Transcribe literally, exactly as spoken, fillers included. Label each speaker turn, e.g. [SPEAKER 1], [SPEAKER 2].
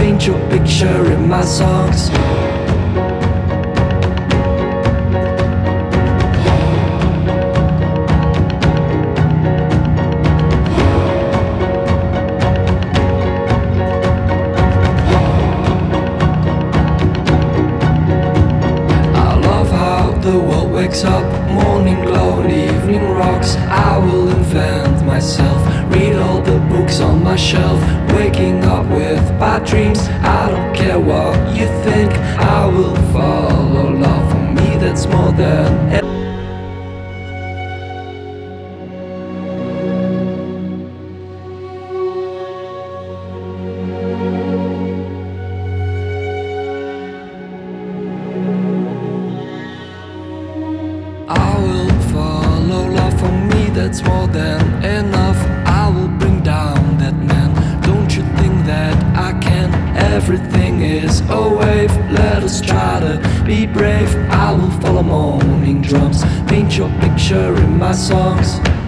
[SPEAKER 1] paint your picture in my songs. The world wakes up, morning glow and evening rocks. I will invent myself, read all the books on my shelf. Waking up with bad dreams, I don't care what you think. I will follow love, for me that's more than ever. I will follow love, for me that's more than enough. I will bring down that man, don't you think that I can? Everything is a wave, let us try to be brave. I will follow morning drums, paint your picture in my songs.